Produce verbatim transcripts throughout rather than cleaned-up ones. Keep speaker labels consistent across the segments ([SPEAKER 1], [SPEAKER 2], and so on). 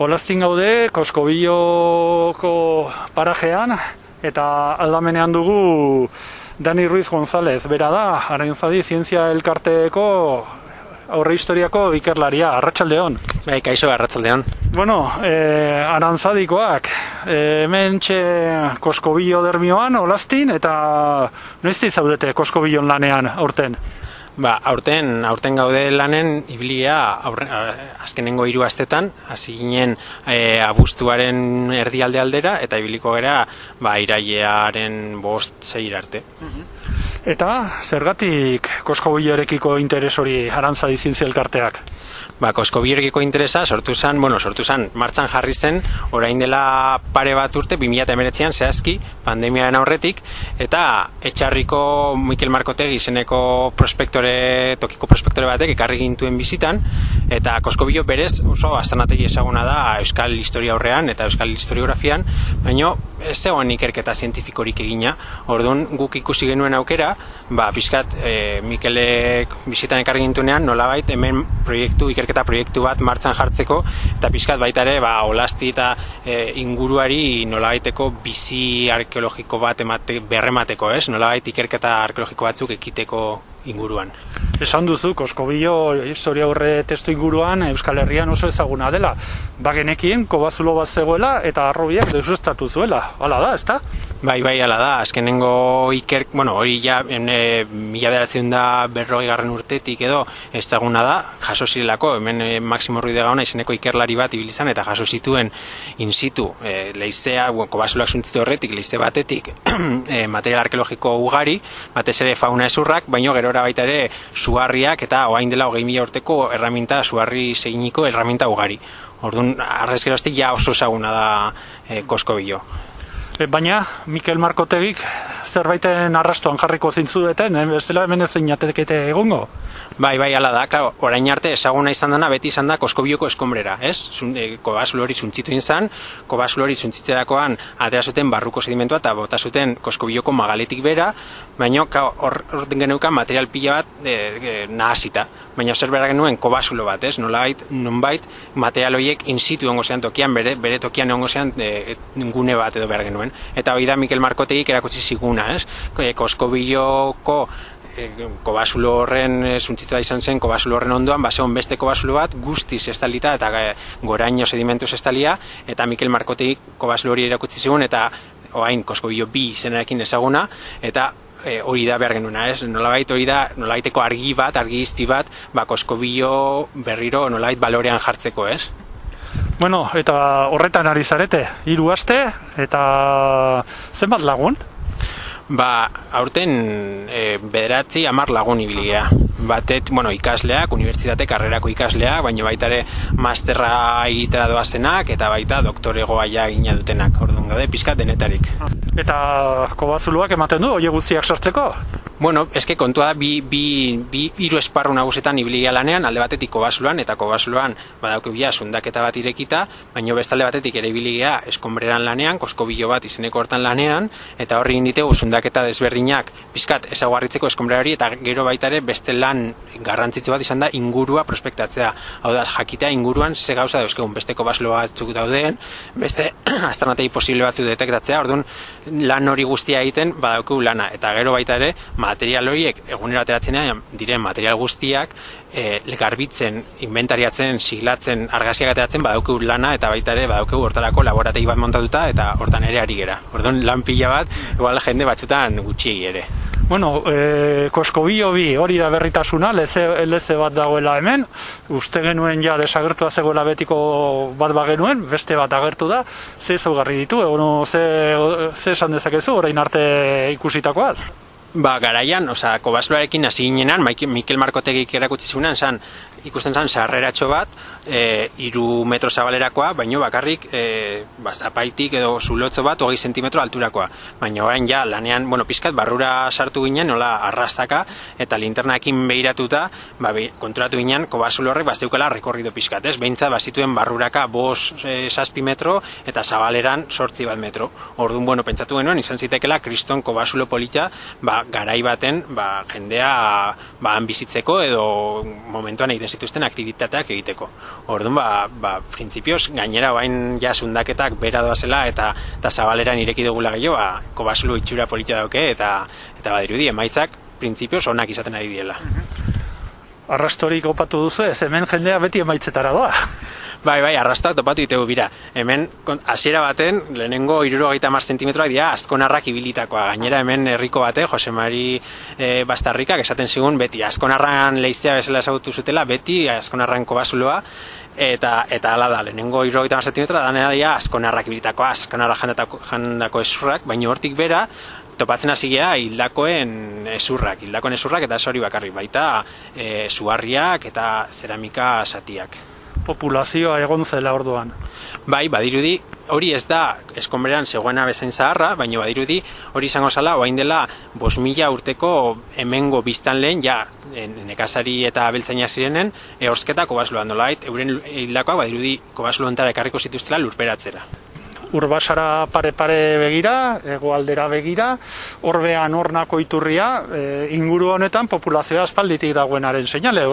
[SPEAKER 1] Olaztin gaude, Koskobilloko parajean, eta aldamenean dugu Dani Ruiz González, bera da, Aranzadi Zientzia Elkarteko aurre historiako ikerlaria. Arratsaldeon.
[SPEAKER 2] Bai, kaixo, arratsaldeon.
[SPEAKER 1] Bueno, eh, Arantzadikoak, eh, hemen txe Koskobillo dermioan, Olaztin, eta noizti zaudete Koskobillon lanean aurten?
[SPEAKER 2] Ba, aurten, aurten gaude lanen ibilia aurre, azkenengo hiru astetan, hasi ginen e, abuztuaren erdialde aldera, eta ibiliko gera ba, irailearen bost zeir arte.
[SPEAKER 1] Eta zergatik Koskobillorekiko interes hori Arantzadi Zientzia Elkarteak?
[SPEAKER 2] Ba, Koskobillorekiko interesa sortu zen, bueno, sortu zen, martxan jarri zen, orain dela pare bat urte, bi mila hemeretzian zehazki, pandemiaren aurretik, eta Etxarriko Mikel Markotegi izeneko prospektore, tokiko prospektore batek ekarri gintuen bizitan, eta Koskobillo berez oso aztarnategi ezaguna da euskal historia aurrean eta euskal historiografian, baino ez zegoen ikerketa zientifikorik egina. Orduan guk ikusi genuen aukera, ba, pixkat e, Mikelek bizitan ekarri gintuenean nolabait hemen proiektu, ikerketa proiektu bat martxan jartzeko, eta pixkat baita ere ba, Olasti eta e, inguruari nolabaiteko bizi arkeologiko bat emate, berremateko, ez? Nolabait ikerketa arkeologiko batzuk ekiteko inguruan.
[SPEAKER 1] Esan duzu, Koskobillo historia aurre testu inguruan Euskal Herrian oso ezaguna dela. Bagenekien, kobazulo bat zegoela eta arrobiak deusestatu zuela. Hala da, ezta?
[SPEAKER 2] Bai, bai, hala da. Azkenengo iker, bueno, hori ja, e, mila bederatziehun da berrogei garren urtetik edo ezaguna da, jaso zirelako, hemen e, Maximo Ruiz de Gaona izeneko ikerlari bat ibilizan eta jaso zituen in situ, e, leizea, bueno, kobazuloak zuntzitu horretik, leize batetik, e, material arkeologiko ugari, batez ere fauna ezurrak, baino gero baita ere suharriak eta orain dela hogei mila urteko erraminta suharri seginiko erraminta ugari. Orduan, arrez geroztik ja oso ezaguna da e, Koskobillo.
[SPEAKER 1] E, baina, Mikel Markotegik zerbaiten arrastoan jarriko zintzudeten, eh? Bestela hemen ez zinatekete egongo?
[SPEAKER 2] Bai, bai, ala da, claro, orain arte ezaguna izan dana beti izan da Koskobilloko eskombrera, ez? Kobazulo hori zuntzitu izan, kobazulo hori zuntzitzerakoan atera zuten barruko sedimentua eta bota zuten Koskobilloko magaletik bera, baina hor geneukan material pila bat e, e, nahasita. Baina zer behar genuen kobazulo bat, ez? Nolabait, nonbait, material horiek in situ ongo zean tokian, bere, bere tokian ongo zean e, gune bat edo behar genuen. Eta hori da Mikel Markotegik erakutsi ziguna, ez? Koskobilloko E, kobazulo horren e, zuntzitua izan zen, kobazulo horren ondoan baseon beste kobazulo bat guztiz estalita eta e, goraino sedimentuz estalia, eta Mikel Markotegik kobazulo hori erakutsi zigun eta orain Koskobillo bi izenarekin ezaguna, eta e, hori da behar genuena, ez? Nolabait hori da, nolabaiteko argi bat, argi izpi bat, ba Koskobillo berriro nolabait balorean jartzeko, ez?
[SPEAKER 1] Bueno, eta horretan ari zarete, hiru aste, eta zenbat lagun?
[SPEAKER 2] Ba, aurten e, bederatzi hamar lagun ibilia. Batet, bueno, ikasleak, unibertsitate karrerako ikasleak, baina baita ere masterra egitera doazenak, eta baita doktoregoa ja egina dutenak, orduan gaude, pixkat denetarik.
[SPEAKER 1] Eta kobazuloak ematen du, hori guztiak sortzeko?
[SPEAKER 2] Bueno, eske kontua da, bi, bi, bi hiru esparru nagusetan ibilia lanean, alde batetik kobazuloan, eta kobazuloan badaukibia sundaketa bat irekita, baina bestalde batetik ere ibilia eskombreran lanean, Koskobillo bat izeneko hortan lanean, eta horri inditegu sundaketa desberdinak pixkat ezaguarritzeko eskombrerari, eta gero baita ere beste lan garrantzitsu bat izan da ingurua prospektatzea. Hau da, jakitea inguruan ze gauza dauzkegun, beste kobazulo batzuk dauden, beste aztarnategi posible batzuk detektatzea, orduan lan hori guztia egiten badaukegu lana, eta gero baita ere material horiek egunero ateratzenean diren material guztiak e, garbitzen, inventariatzen, siglatzen, argazkiak ateratzen badaukegu lana, eta baita ere badaukegu hortarako laborategi bat montatuta eta hortan ere ari gera. Orduan lan pila bat, igual jende batzutan gutxiegi ere.
[SPEAKER 1] Bueno, e, Koskobillo bi hori da berritasuna, leze, leze bat dagoela hemen, uste genuen ja desagertua zegoela betiko bat bagenuen, beste bat agertu da, ze zaugarri ditu, egono, ze, ze esan dezakezu, orain arte ikusitakoaz?
[SPEAKER 2] Ba, garaian, oza, kobazuloarekin hasi ginenan, Mikel Markotegik erakutsi zuenan, zan, ikusten zen sarreratxo bat, e, iru metro zabalerakoa, baino bakarrik e, ba, zapaitik edo zulotzo bat hogei zentimetro alturakoa. Baina orain ja, lanean, bueno, pizkat barrura sartu ginen, nola arrastaka, eta linternaekin behiratuta, ba, be, konturatu ginen, kobazulo horrek basteukala rekorrido pizkat, ez? Behintzat, bazituen barruraka bos e, zazpi metro, eta zabaleran sortzi bat metro. Orduan, bueno, pentsatu genuen, izan zitekela kriston kobazulo polita, ba, garai baten, ba, jendea ba, han bizitzeko edo momentuan egiten zituzten aktibitateak egiteko. Orduan, ba, ba, printzipioz, gainera bain ja sundaketak bera doazela eta, eta zabaleran ireki dugula gehiago, ba, Kobasulu itxura politia dauke eta, eta badirudi emaitzak printzipioz onak izaten ari diela.
[SPEAKER 1] Arrastorik opatu duzu, ez hemen jendea beti emaitzetara doa.
[SPEAKER 2] Bai, bai, arrastoak topatu ditegu bira. Hemen, hasiera baten, lehenengo hirurogeita hamar zentimetroak dira azkonarrak ibilitakoa. Gainera hemen herriko bate, Jose Mari e, Bastarrikak esaten zigun, beti azkonarran leiztea bezala ezagutu zutela, beti azkonarran Kobasuloa, eta eta hala da, lehenengo hirurogeita hamar zentimetroa danea dira azkonarrak ibilitakoa, azkonarrak jandako, jandako esurrak, baina hortik bera, topatzen hasi gea hildakoen esurrak, hildakoen esurrak eta ez hori bakarrik, baita e, suharriak eta zeramika satiak.
[SPEAKER 1] Populazioa egon zela orduan.
[SPEAKER 2] Bai, badirudi, hori ez da eskombreran zegoena bezain zaharra, baina badirudi hori izango zala, orain dela bost mila urteko hemengo biztan lehen, ja, nekazari eta abeltzaina zirenen, ehorzketa Kobasuloan nolait, euren hildakoak badirudi Kobasulontara ekarriko zituztela lurperatzera.
[SPEAKER 1] Urbasara pare-pare begira, hegoaldera begira, orbean hornako iturria, e, inguru honetan populazioa aspalditik dagoenaren seinale.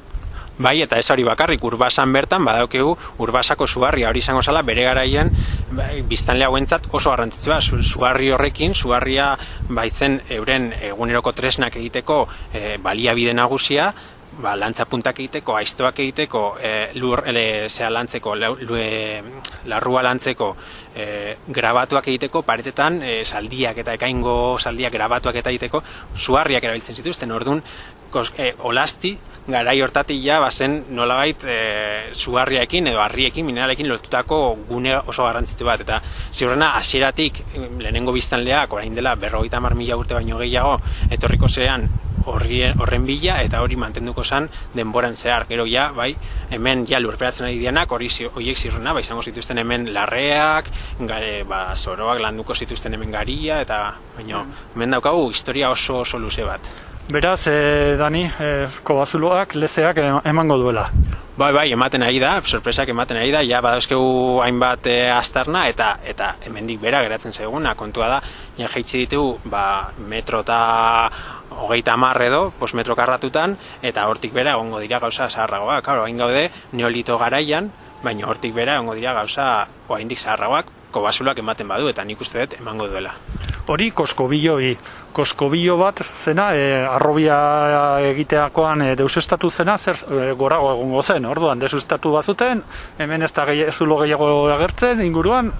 [SPEAKER 2] Bai, eta ez hori bakarrik, Urbasan bertan badaukegu Urbasako suharria, hori izango zala bere garaian biztanle hauentzat oso garrantzitsua. Suharri horrekin, suharria baitzen euren eguneroko tresnak egiteko e, baliabide nagusia, ba, lantzapuntak egiteko, aiztoak egiteko, e, lur, e, zea lantzeko, e, larrua lantzeko, e, grabatuak egiteko, paretetan e, saldiak eta ekaingo saldiak grabatuak eta egiteko, suharriak erabiltzen zituzten, orduan, e, olasti, garai hortatik ja, bazen nolabait e, suharriaekin edo harriekin, mineralekin lotutako gune oso garrantzitsu bat, eta ziurrena hasieratik lehenengo biztanleak, orain dela berrogeita hamar mila urte baino gehiago, etorriko zean horren bila, eta hori mantenduko zen denboran zehar. Gero ja, bai, hemen ja lurperatzen ari dianak, hori horiek ziurrena, ba, izango zituzten hemen larreak, gare, ba, zoroak landuko zituzten hemen garia, eta baino, hemen daukagu historia oso oso luze bat.
[SPEAKER 1] Beraz, eh, Dani, eh, Kobasuloak lezeak emango duela.
[SPEAKER 2] Bai, bai, ematen ari da, sorpresak ematen ari da, ja badauzkegu hainbat e, astarna, eta eta hemendik bera geratzen zaiguna, kontua da, ja jaitsi ditugu, ba, metro eta hogeita hamar edo, bost metro karratutan, eta hortik bera egongo dira gauza zaharragoak. Claro, hain gaude neolito garaian, baina hortik bera egongo dira gauza oraindik zaharragoak, Kobasuloak ematen badu, eta nik uste dut emango duela.
[SPEAKER 1] Hori koskobiloi, koskobilo bat zena, e, arrobia egiteakoan e, deusestatu zena, zer e, gorago egongo zen, orduan, deusestatu bazuten, hemen ez da gehi, zulo gehiago agertzen, inguruan?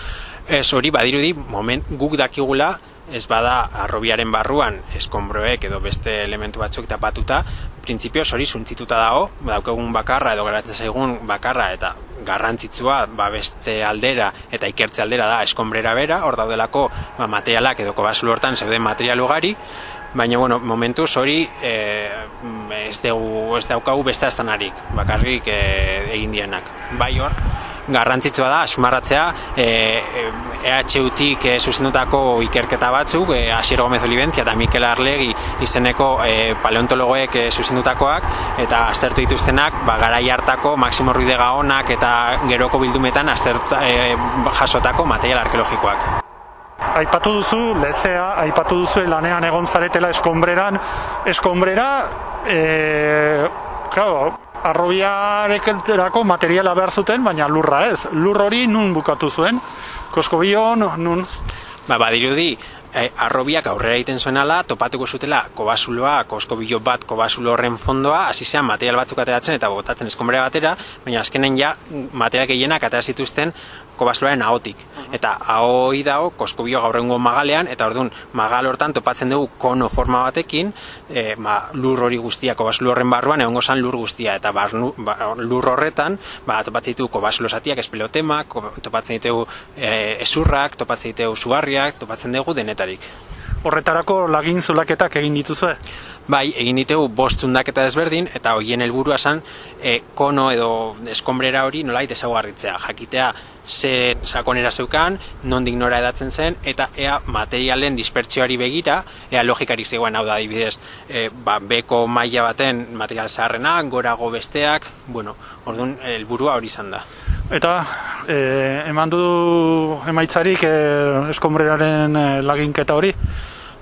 [SPEAKER 2] Ez hori badirudi, moment guk dakigula, ez bada arrobiaren barruan eskombroek edo beste elementu batzuk tapatuta, printzipioz hori suntzituta dago, daukagun bakarra edo geratzen zaigun bakarra eta garrantzitsua ba beste aldera eta ikertze aldera da eskombrera bera, hor daudelako ba, materialak edo Kobasulo hortan zeuden material ugari, baina bueno, momentuz hori e, ez, dugu, ez daukagu beste aztanarik, bakarrik e, egin dienak. Bai hor, garrantzitsua da, asmarratzea, e, E H U-tik e, zuzendutako ikerketa batzuk, e, Asier Gomez Oliventzia eta Mikel Arlegi izeneko e, paleontologoek e, zuzendutakoak, eta aztertu dituztenak, ba, garai hartako Maximo Ruiz de Gaonak eta geroko bildumetan aztertu, e, jasotako material arkeologikoak.
[SPEAKER 1] Aipatu duzu, lezea, aipatu duzu lanean egon zaretela eskombreran, eskombrera, e, claro, arrobiarekerako materiala behar zuten, baina lurra ez. Lur hori nun bukatu zuen? Koskobio nun?
[SPEAKER 2] Ba, badirudi, eh, arrobiak aurrera egiten zuenala, topatuko zutela Kobasuloa, koskobilo bat Kobasulo horren fondoa, hasi zean material batzuk ateratzen eta botatzen eskombrera batera, baina azkenen ja material gehienak atera zituzten Kobasuloaren ahotik. Eta ahoi dago koskobio gaur egungo magalean, eta orduan magal hortan topatzen dugu kono forma batekin, e, ma, lur hori guztia, Kobasulo horren barruan egongo zan lur guztia, eta barnu, ba, lur horretan ba, topatzen ditugu Kobasulo zatiak, espelotemak, topatzen ditugu e, esurrak, topatzen ditugu suharriak, topatzen dugu denetarik.
[SPEAKER 1] Horretarako lagin zulaketak egin dituzue?
[SPEAKER 2] Bai, egin ditugu bost zundaketa desberdin, eta horien helburua zen e, kono edo eskombrera hori nolait ezaugarritzea, jakitea ze sakonera zeukan, nondik nora edatzen zen, eta ea materialen dispertsioari begira, ea logikarik zegoen, hau da adibidez, e, ba, beko maila baten material zaharrena, gorago besteak, bueno, orduan helburua hori izan da.
[SPEAKER 1] Eta e, eman du emaitzarik e, eskombreraren e, laginketa hori?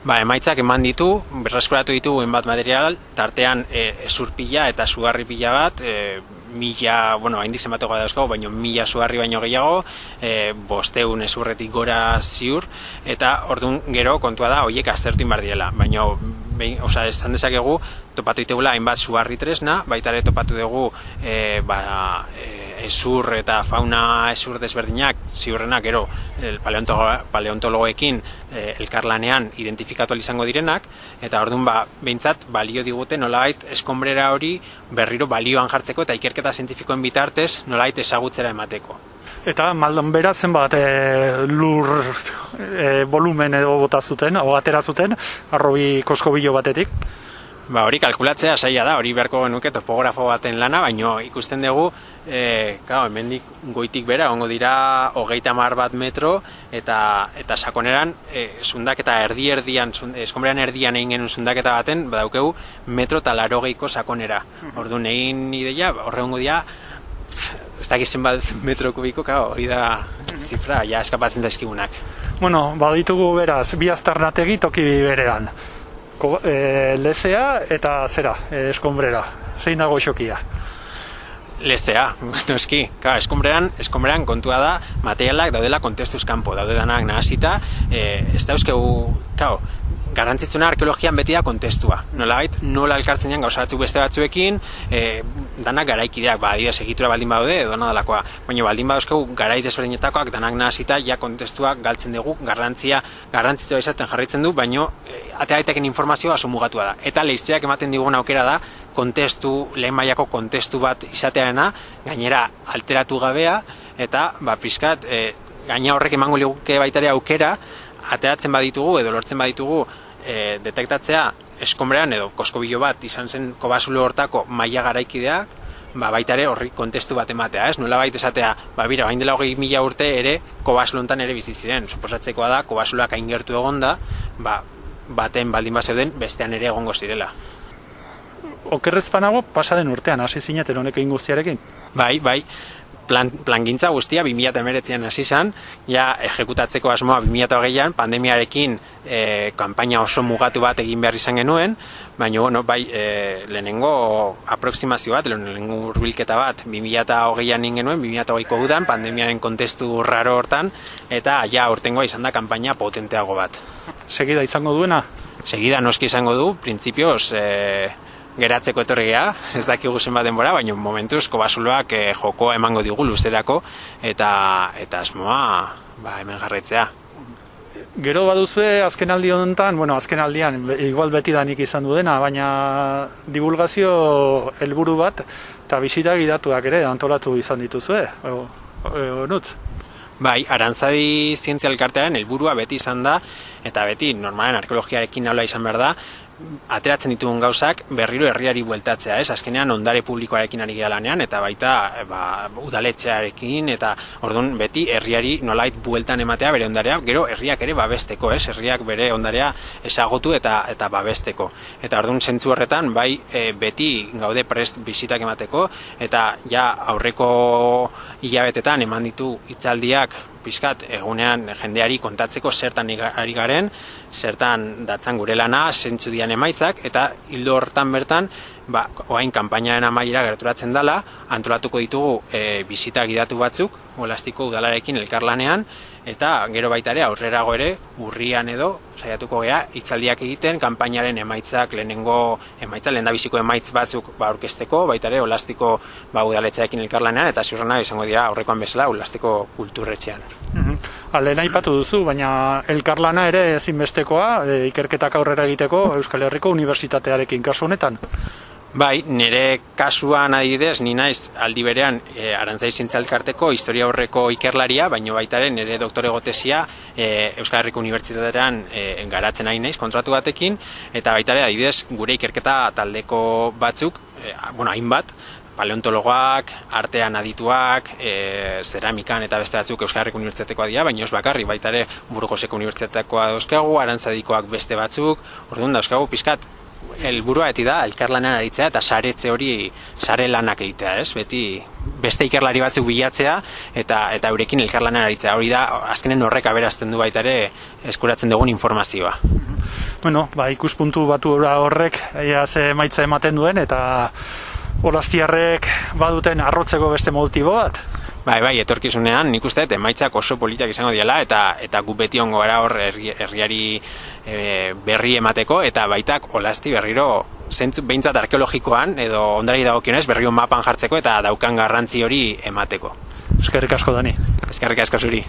[SPEAKER 2] Ba, emaitzak eman ditu, berreskuratu ditugu enbat material, tartean e, ezurpila eta sugarri pila bat, e, mila, bueno, hain dizenbateko dauzkago, baina mila sugarri baino gehiago, e, bosteun ezurretik gora ziur, eta orduan gero kontua da, horiek aztertu inbar direla, baina, oza, esan dezakegu, topatu ditugula hainbat sugarri tresna, baita ere topatu dugu e, ba, e, ezur eta fauna ezur desberdinak, ziurrenak gero el paleontologoekin e, elkarlanean identifikatu izango direnak, eta orduan ba, behintzat balio digute nolabait eskonbrera hori berriro balioan jartzeko eta ikerketa zientifikoen bitartez nolabait ezagutzera emateko.
[SPEAKER 1] Eta Maldon bera zenbat e, lur e, volumen edo bota zuten, o atera zuten, arrobi koskobilo batetik?
[SPEAKER 2] Ba, hori kalkulatzea saia da, hori beharko genuke topografo baten lana, baino ikusten dugu, e, claro, hemendik goitik bera, ongo dira hogeita hamar bat metro, eta eta sakoneran, e, zundaketa erdi erdian, eskonbrean erdian egin genuen zundaketa baten, badaukegu metro eta larogeiko sakonera. Orduan egin ideia, horre ongo dira, ez dakizen bat metro kubiko, claro, hori da zifra, ja eskapatzen zaizkigunak.
[SPEAKER 1] Bueno, baditugu beraz, bi aztarnategi toki berean. E, lezea eta zera, e, eskonbrera. Zein dago xokia?
[SPEAKER 2] Lezea, noski. Claro, eskonbreran, eskonbreran kontua da, materialak daudela kontestuz kanpo, daude danak nahasita, e, ez dauzkegu, claro, garrantzitsuna arkeologian beti da kontestua. Nolabait, nola elkartzen dian gauza batzuk beste batzuekin, e, danak garaikideak, ba, adibidez egitura baldin badaude, edo nadalakoa. Baina baldin badauzkegu garai desberdinetakoak danak nahasita, ja kontestua galtzen dugu, garrantzia, garrantzitsua izaten jarraitzen du, baino e, atea daiteken informazioa oso mugatua da. Eta leiztzeak ematen digun aukera da, kontestu, lehen mailako kontestu bat izatearena, gainera alteratu gabea, eta, ba, pixkat, e, gaina horrek emango liguke baitare aukera, ateratzen baditugu edo lortzen baditugu e, detektatzea eskonbrean edo koskobilo bat izan zen kobasulo hortako maila garaikideak, ba, baita ere horri kontestu bat ematea, ez? Nola baita esatea, ba, bira, bain dela hogei mila urte ere kobasulo hontan ere biziziren, suposatzekoa da, kobasuloak aingertu egonda, ba, baten baldin bazeuden bestean ere egongo zirela.
[SPEAKER 1] Okerrezpanago pasaden urtean hasi zineten honekin guztiarekin?
[SPEAKER 2] Bai, bai. Plan, plangintza guztia bi mila hemeretzian hasi zen, ja ejekutatzeko asmoa bi mila hogeian, pandemiarekin e, kanpaina oso mugatu bat egin behar izan genuen, baina bueno, bai, e, lehenengo aproximazio bat, lehenengo hurbilketa bat bi mila hogeian egin genuen, bi mila hogeiko udan, pandemiaren kontestu raro hortan, eta ja urtengoa izan da kanpaina potenteago bat.
[SPEAKER 1] Segida izango duena?
[SPEAKER 2] Segida noski izango du, printzipioz, e, geratzeko etorri geha, ez dakigu zenbat denbora, baina momentuz kobasuloak e, jokoa emango digu luzerako eta eta asmoa ba, hemen jarraitzea.
[SPEAKER 1] Gero baduzue azken aldi honetan, bueno, azken aldian igual beti da nik izan du dena, baina divulgazio helburu bat eta bisita gidatuak ere antolatu izan dituzue, o, o, nutz?
[SPEAKER 2] Bai, Arantzadi Zientzia Elkartearen helburua beti izan da, eta beti normalen arkeologiarekin nola izan behar da, ateratzen ditugun gauzak berriro herriari bueltatzea, ez? Azkenean ondare publikoarekin ari gara lanean, eta baita ba, udaletxearekin, eta orduan beti herriari nolait bueltan ematea bere ondarea, gero herriak ere babesteko, ez? Herriak bere ondarea ezagutu eta eta babesteko. Eta orduan zentzu horretan, bai e, beti gaude prest bisitak emateko, eta ja aurreko hilabetetan eman ditu hitzaldiak pizkat egunean jendeari kontatzeko zertan ari garen, zertan datzan gure lana, zentzu dian emaitzak, eta hildo hortan bertan, ba, oain kanpainaren amaiera gerturatzen dela, antolatuko ditugu e, bisita gidatu batzuk, Olastiko udalarekin elkarlanean, eta gero baita ere aurrerago ere, urrian edo, saiatuko gea, hitzaldiak egiten, kanpainaren emaitzak, lehenengo emaitza, lehendabiziko emaitz batzuk ba, aurkezteko, baita ere Olastiko ba, udaletxearekin elkarlanean, eta ziurrena izango dira aurrekoan bezala Olastiko kulturretxean.
[SPEAKER 1] Mm-hmm. Lehen aipatu duzu, baina elkarlana ere ezinbestekoa, e, ikerketak aurrera egiteko Euskal Herriko Unibertsitatearekin kasu honetan.
[SPEAKER 2] Bai, nire kasuan adibidez, ni naiz aldi berean e, Arantzadi Zientzia Elkarteko historia aurreko ikerlaria, baino baita ere nire doktorego tesia e, Euskal Herriko Unibertsitatean e, garatzen ari naiz kontratu batekin, eta baita ere adibidez gure ikerketa taldeko batzuk, e, bueno, hainbat, paleontologoak, artean adituak, e, zeramikan eta beste batzuk Euskal Herriko Unibertsitatekoa dira, baina ez bakarrik, baita ere Burgoseko Unibertsitatekoa dauzkagu, Arantzadikoak beste batzuk, orduan dauzkagu pizkat helburua beti da elkarlanean aritzea eta saretze hori sare lanak egitea, ez? Beti beste ikerlari batzuk bilatzea eta eta eurekin elkarlanean aritzea. Hori da azkenen horrek aberazten du baita ere eskuratzen dugun informazioa.
[SPEAKER 1] bueno, ba, ikuspuntu batu horrek ea ze emaitza ematen duen, eta olaztiarrek baduten arrotzeko beste motibo bat.
[SPEAKER 2] Bai, bai, etorkizunean nik uste dut emaitzak oso politak izango diela, eta eta gu beti ongo gara hor herriari e, berri emateko, eta baitak olazti berriro zentzu behintzat arkeologikoan edo ondari dagokionez berriro mapan jartzeko eta daukan garrantzi hori emateko.
[SPEAKER 1] Eskerrik asko, Dani.
[SPEAKER 2] Eskerrik asko zuri.